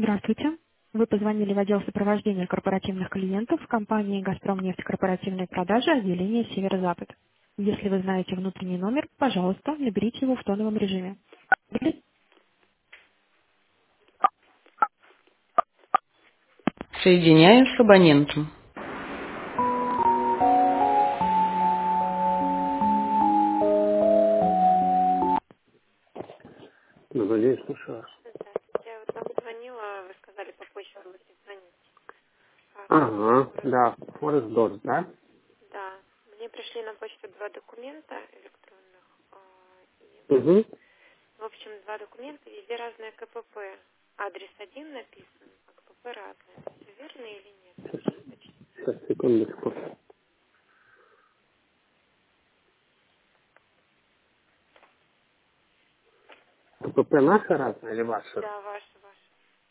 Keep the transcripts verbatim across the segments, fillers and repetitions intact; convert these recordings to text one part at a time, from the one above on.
Здравствуйте. Вы позвонили в отдел сопровождения корпоративных клиентов компании «Газпромнефть. Корпоративные продажи. Отделение Северо-Запад». Если вы знаете внутренний номер, пожалуйста, наберите его в тоновом режиме. Или Соединяю с абонентом. Добрый день, слушаю вас. Здравствуйте. Я вот вам звонила, вы сказали по почте будете звонить. А, Ага, Форекс. да, Форест Дорс, да? Да. Мне пришли на почту два документа электронных. а, И, Угу. в общем, два документа, везде разное КПП. Адрес один написан, а КПП разное. Это все верно или нет? Можно уточнить? Сейчас, секундочку. КПП наша разная или ваша? Да, ваше, ваше.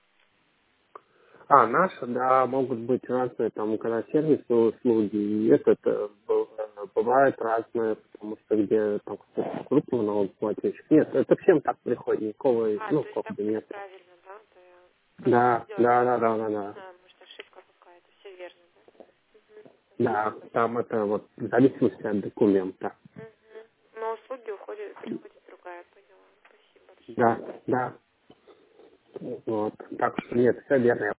А, наша, да, могут быть разные, там, когда сервисные услуги, и этот, э, б- э, бывает разное, потому что где там кто-то крупный налогоплательщик. Нет, это всем так приходит, никого, А, ну, то есть как так бы будет нет. правильно, да? То я просто Да, увидела, да, думаю, да, может, да, да, не да. знаю, может, ошибка какая-то. Все верно, да? Угу. Да, Спасибо там большое. это вот в зависимости от документа. Угу. На услуги уходит, приходит другая, поняла. Спасибо большое. Да, да. Вот. Так что нет, все верно.